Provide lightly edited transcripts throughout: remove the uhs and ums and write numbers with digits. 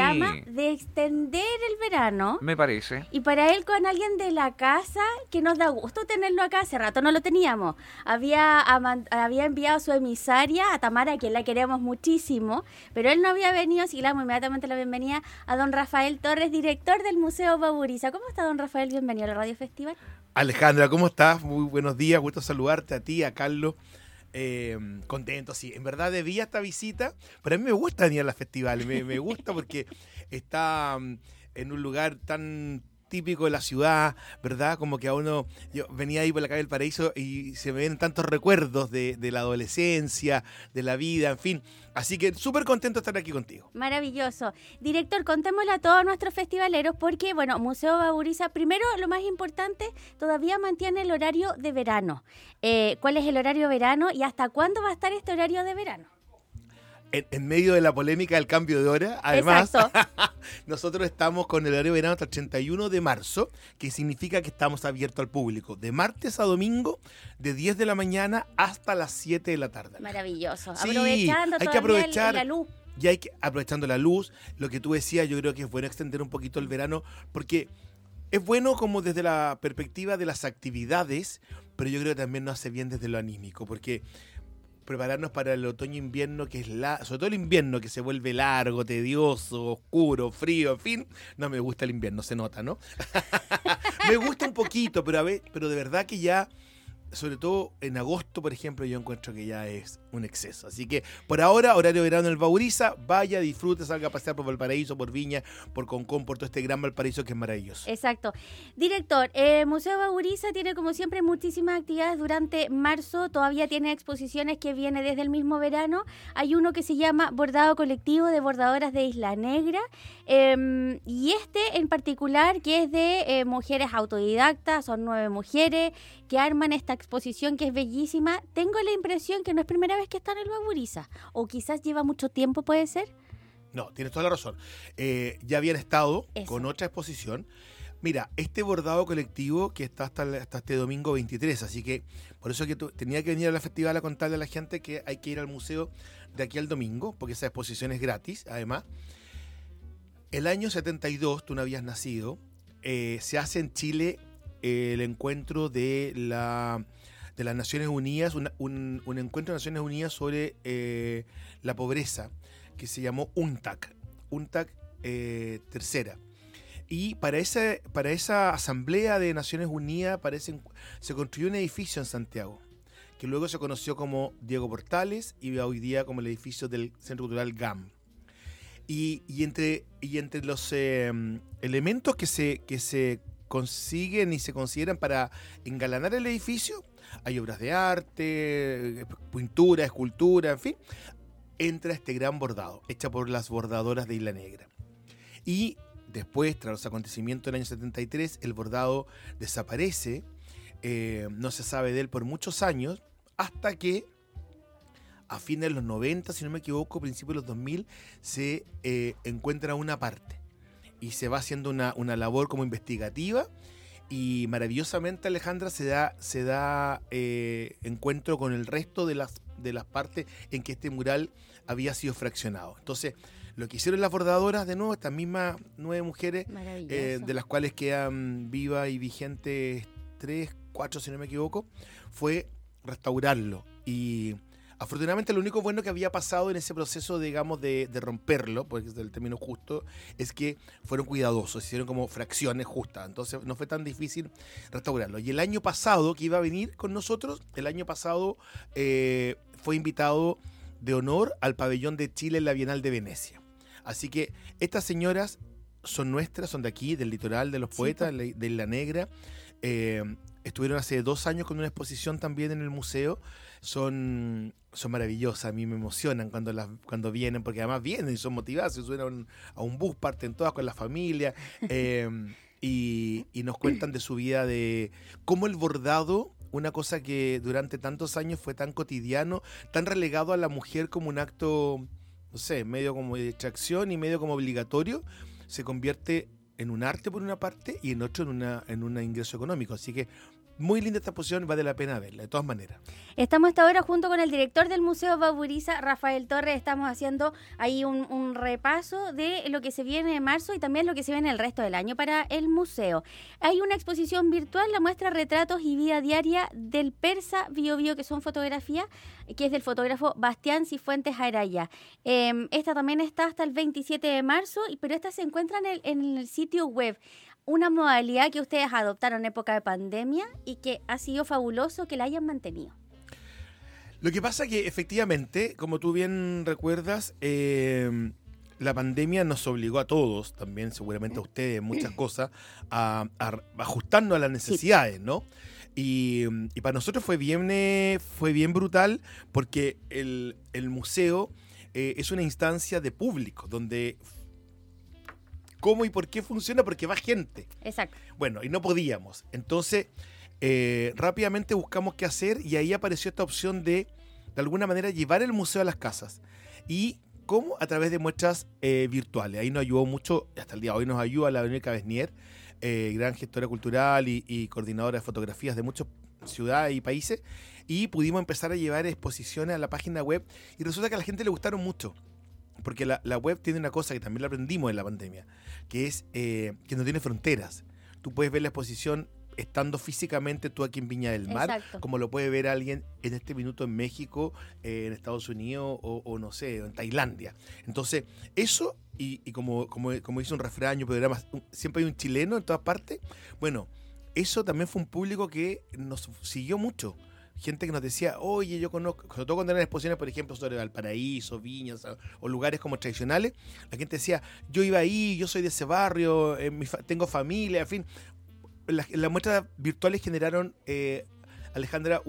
programa de extender el verano. Me parece. Y para él con alguien de la casa, que nos da gusto tenerlo acá, hace rato no lo teníamos. Había enviado a su emisaria, a Tamara, que la queremos muchísimo, pero él no había venido, así que le damos inmediatamente la bienvenida a don Rafael Torres, director del Museo Bauriza. ¿Cómo está, don Rafael? Bienvenido a la Radio Festival. Alejandra, ¿cómo estás? Muy buenos días, gusto saludarte a ti, a Carlos. Contento, sí. En verdad debía esta visita, pero a mí me gusta venir a la festival, me gusta porque está en un lugar tan típico de la ciudad, ¿verdad? Como que a uno, yo venía ahí por la calle del Paraíso y se me vienen tantos recuerdos de la adolescencia, de la vida, en fin. Así que súper contento de estar aquí contigo. Maravilloso. Director, contémosle a todos nuestros festivaleros porque, bueno, Museo Bauriza, primero, lo más importante, todavía mantiene el horario de verano. ¿Cuál es el horario de verano y hasta cuándo va a estar este horario de verano? En medio de la polémica del cambio de hora, además, nosotros estamos con el horario de verano hasta el 31 de marzo, que significa que estamos abiertos al público de martes a domingo, de 10 de la mañana hasta las 7 de la tarde. Maravilloso. Sí, Aprovechando hay que todavía aprovechar la luz. Y hay que, aprovechando la luz, lo que tú decías, yo creo que es bueno extender un poquito el verano, porque es bueno como desde la perspectiva de las actividades, pero yo creo que también nos hace bien desde lo anímico, porque prepararnos para el otoño-invierno, que es sobre todo el invierno, que se vuelve largo, tedioso, oscuro, frío, en fin. No me gusta el invierno, se nota, ¿no? Me gusta un poquito, pero de verdad que ya, sobre todo en agosto, por ejemplo, yo encuentro que ya es un exceso. Así que por ahora, horario de verano en el Bauriza, vaya, disfrute, salga a pasear por Valparaíso, por Viña, por Concón, por todo este gran Valparaíso que es maravilloso. Exacto. Director, Museo Bauriza tiene como siempre muchísimas actividades durante marzo, todavía tiene exposiciones que vienen desde el mismo verano. Hay uno que se llama Bordado Colectivo de Bordadoras de Isla Negra, y este en particular que es de mujeres autodidactas, son 9 mujeres que arman esta exposición que es bellísima. Tengo la impresión que no es primera vez que está en el Bauriza, o quizás lleva mucho tiempo, ¿puede ser? No, tienes toda la razón. Ya habían estado Eso. con otra exposición. Mira, este bordado colectivo que está hasta este domingo 23, así que por eso que tenía que venir a la festival a contarle a la gente que hay que ir al museo de aquí al domingo, porque esa exposición es gratis, además. El año 72, tú no habías nacido, se hace en Chile el encuentro de las Naciones Unidas, un encuentro de Naciones Unidas sobre la pobreza, que se llamó UNTAC tercera. Y para esa asamblea de Naciones Unidas se construyó un edificio en Santiago, que luego se conoció como Diego Portales y hoy día como el edificio del Centro Cultural GAM. Y entre los elementos que se consiguen y se consideran para engalanar el edificio, hay obras de arte, pintura, escultura, en fin, entra este gran bordado, hecha por las bordadoras de Isla Negra. Y después, tras los acontecimientos del año 73, el bordado desaparece, no se sabe de él por muchos años, hasta que a fines de los 90, si no me equivoco, principios de los 2000, se encuentra una parte y se va haciendo una labor como investigativa, y maravillosamente, Alejandra, se da encuentro con el resto de las partes en que este mural había sido fraccionado. Entonces, lo que hicieron las bordadoras, de nuevo, estas mismas 9 mujeres, de las cuales quedan vivas y vigentes 3, 4, si no me equivoco, fue restaurarlo. Y afortunadamente lo único bueno que había pasado en ese proceso, digamos, de romperlo, porque es el término justo, es que fueron cuidadosos, hicieron como fracciones justas, entonces no fue tan difícil restaurarlo. Y el año pasado, que iba a venir con nosotros, fue invitado de honor al pabellón de Chile en la Bienal de Venecia. Así que estas señoras son nuestras, son de aquí, del litoral, de los poetas, de Isla Negra. Estuvieron hace 2 años con una exposición también en el museo. Son maravillosas, a mí me emocionan cuando vienen, porque además vienen y son motivadas, se suben a un bus, parten todas con la familia, y nos cuentan de su vida, de cómo el bordado, una cosa que durante tantos años fue tan cotidiano, tan relegado a la mujer como un acto, no sé, medio como de distracción y medio como obligatorio, se convierte en un arte por una parte y en otro en un ingreso económico. Así que muy linda esta exposición, vale la pena verla, de todas maneras. Estamos hasta ahora junto con el director del Museo Bauburiza, Rafael Torres. Estamos haciendo ahí un repaso de lo que se viene en marzo y también lo que se viene el resto del año para el museo. Hay una exposición virtual, la muestra Retratos y Vida Diaria del Persa Bio Bio, que son fotografías, que es del fotógrafo Bastián Cifuentes Araya. Esta también está hasta el 27 de marzo, pero esta se encuentra en el sitio web. Una modalidad que ustedes adoptaron en época de pandemia y que ha sido fabuloso que la hayan mantenido. Lo que pasa que efectivamente, como tú bien recuerdas, la pandemia nos obligó a todos, también seguramente a ustedes, muchas cosas, a ajustarnos a las necesidades, ¿no? Y para nosotros fue bien brutal porque el museo es una instancia de público, donde ¿cómo y por qué funciona? Porque va gente. Exacto. Bueno, y no podíamos. Entonces, rápidamente buscamos qué hacer y ahí apareció esta opción de alguna manera, llevar el museo a las casas. ¿Y cómo? A través de muestras virtuales. Ahí nos ayudó mucho, hasta el día de hoy nos ayuda la Verónica Besnier, gran gestora cultural y coordinadora de fotografías de muchas ciudades y países. Y pudimos empezar a llevar exposiciones a la página web y resulta que a la gente le gustaron mucho. Porque la web tiene una cosa que también la aprendimos en la pandemia, que es que no tiene fronteras. Tú puedes ver la exposición estando físicamente tú aquí en Viña del Mar, Exacto. como lo puede ver alguien en este minuto en México, en Estados Unidos o no sé, en Tailandia. Entonces, eso, y como dice un refrán, programa, siempre hay un chileno en todas partes. Bueno, eso también fue un público que nos siguió mucho. Gente que nos decía, oye, yo conozco, sobre todo cuando eran exposiciones, por ejemplo, sobre Valparaíso, Viñas o lugares como tradicionales, la gente decía, yo iba ahí, yo soy de ese barrio, tengo familia, en fin. Las muestras virtuales generaron, Alejandra,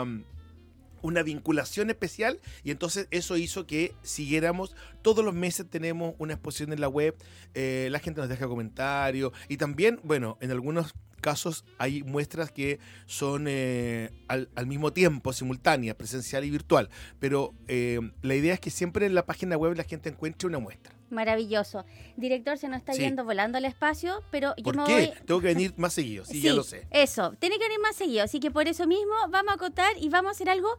una vinculación especial y entonces eso hizo que siguiéramos. Todos los meses tenemos una exposición en la web, la gente nos deja comentarios y también, bueno, en algunos casos hay muestras que son al mismo tiempo, simultáneas, presencial y virtual, pero la idea es que siempre en la página web la gente encuentre una muestra. Maravilloso. Director, se nos está yendo volando al espacio, pero yo ¿Por me qué? voy... Tengo que venir más seguido, sí, ya lo sé. Eso, tiene que venir más seguido, así que por eso mismo vamos a acotar y vamos a hacer algo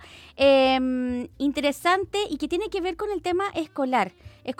interesante y que tiene que ver con el tema escolar,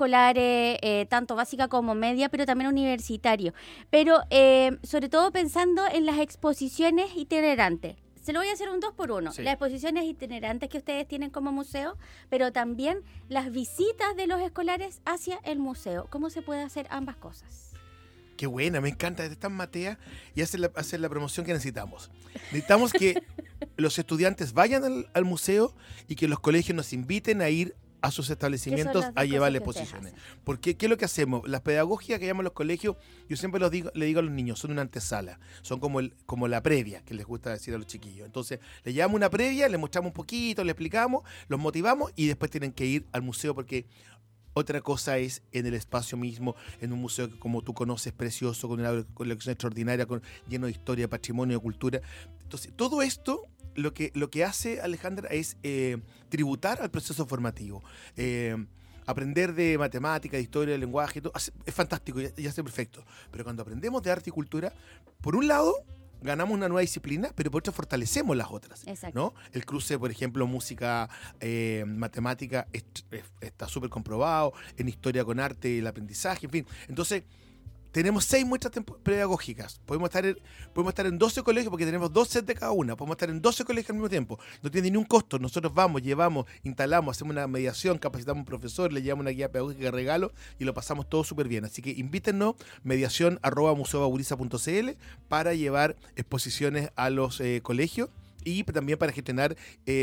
tanto básica como media, pero también universitario, pero sobre todo pensando en las exposiciones itinerantes. Se lo voy a hacer un 2x1. Sí. Las exposiciones itinerantes que ustedes tienen como museo, pero también las visitas de los escolares hacia el museo. ¿Cómo se puede hacer ambas cosas? Qué buena, me encanta. Están Matea y hacer la promoción que necesitamos. Necesitamos que los estudiantes vayan al museo y que los colegios nos inviten a ir a sus establecimientos a llevarle exposiciones. Porque, ¿qué es lo que hacemos? Las pedagogías que llaman los colegios, yo siempre le digo a los niños, son una antesala, son como la previa, que les gusta decir a los chiquillos. Entonces, le llevamos una previa, les mostramos un poquito, le explicamos, los motivamos y después tienen que ir al museo porque otra cosa es en el espacio mismo, en un museo que, como tú conoces, precioso, con una colección extraordinaria, lleno de historia, patrimonio, de cultura. Entonces, todo esto lo que hace Alejandra es tributar al proceso formativo. Aprender de matemática, de historia, de lenguaje, todo, es fantástico, ya está perfecto. Pero cuando aprendemos de arte y cultura, por un lado, ganamos una nueva disciplina, pero por otro fortalecemos las otras. Exacto. ¿No? El cruce, por ejemplo, música, matemática, está súper comprobado, en historia con arte, el aprendizaje, en fin. Entonces, tenemos 6 muestras pedagógicas. Podemos estar en 12 colegios porque tenemos 2 sets de cada una. Podemos estar en 12 colegios al mismo tiempo. No tiene ni un costo. Nosotros vamos, llevamos, instalamos, hacemos una mediación, capacitamos a un profesor, le llevamos una guía pedagógica de regalo y lo pasamos todo súper bien. Así que invítennos, mediación@museobauriza.cl para llevar exposiciones a los colegios y también para gestionar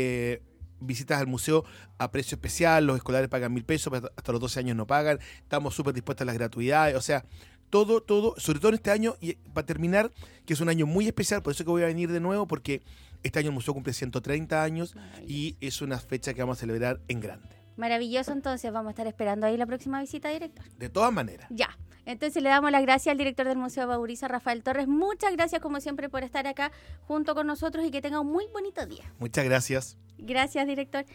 visitas al museo a precio especial. Los escolares pagan 1.000 pesos, hasta los 12 años no pagan. Estamos súper dispuestos a las gratuidades. O sea, todo, sobre todo en este año, y para terminar, que es un año muy especial, por eso que voy a venir de nuevo, porque este año el museo cumple 130 años y es una fecha que vamos a celebrar en grande. Maravilloso, entonces vamos a estar esperando ahí la próxima visita, director. De todas maneras. Ya, entonces le damos las gracias al director del Museo Bauburiza, Rafael Torres. Muchas gracias como siempre por estar acá junto con nosotros y que tenga un muy bonito día. Muchas gracias. Gracias, director.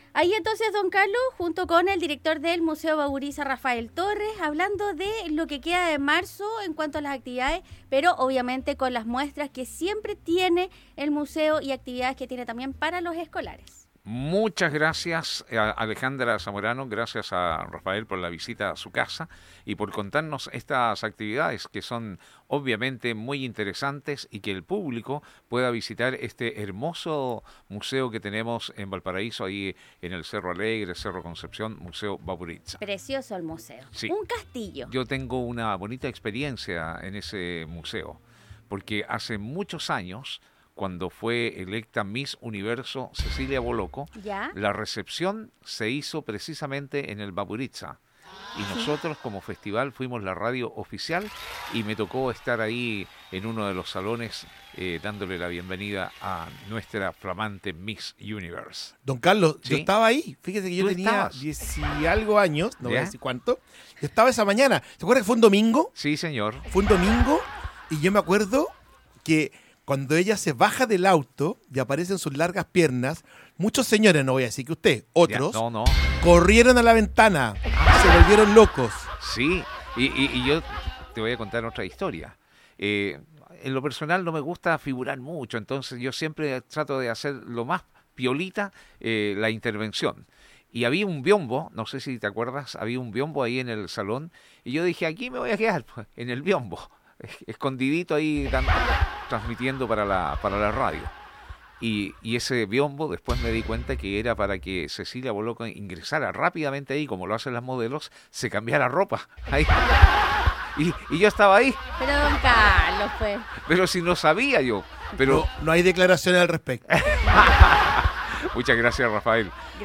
Ahí entonces, don Carlos, junto con el director del Museo Bauriza, Rafael Torres, hablando de lo que queda de marzo en cuanto a las actividades, pero obviamente con las muestras que siempre tiene el museo y actividades que tiene también para los escolares. Muchas gracias a Alejandra Zamorano, gracias a Rafael por la visita a su casa y por contarnos estas actividades que son obviamente muy interesantes y que el público pueda visitar este hermoso museo que tenemos en Valparaíso, ahí en el Cerro Alegre, Cerro Concepción, Museo Bauriza. Precioso el museo, Sí. Un castillo. Yo tengo una bonita experiencia en ese museo, porque hace muchos años, cuando fue electa Miss Universo Cecilia Boloco, ¿Ya? la recepción se hizo precisamente en el Bauriza. Y nosotros como festival fuimos la radio oficial y me tocó estar ahí en uno de los salones dándole la bienvenida a nuestra flamante Miss Universe. Don Carlos, ¿Sí? yo estaba ahí. Fíjese que yo ¿Tú tenía estabas? 10 y algo años, no voy a ¿Ya? decir cuánto. Yo estaba esa mañana. ¿Se acuerda que fue un domingo? Sí, señor. Fue un domingo y yo me acuerdo que cuando ella se baja del auto y aparecen sus largas piernas, muchos señores, no voy a decir que usted, otros, Ya, no. corrieron a la ventana, se volvieron locos. Sí, y yo te voy a contar otra historia. En lo personal no me gusta figurar mucho, entonces yo siempre trato de hacer lo más piolita la intervención. Y había un biombo, no sé si te acuerdas, había un biombo ahí en el salón, y yo dije, aquí me voy a quedar, pues, en el biombo, escondidito ahí transmitiendo para la radio. Y ese biombo después me di cuenta que era para que Cecilia Boloco ingresara rápidamente ahí, como lo hacen las modelos, se cambiara ropa. Ahí. Y yo estaba ahí, Pero don Carlos, pues. pero si no sabía yo. Pero No hay declaraciones al respecto. muchas gracias, Rafael.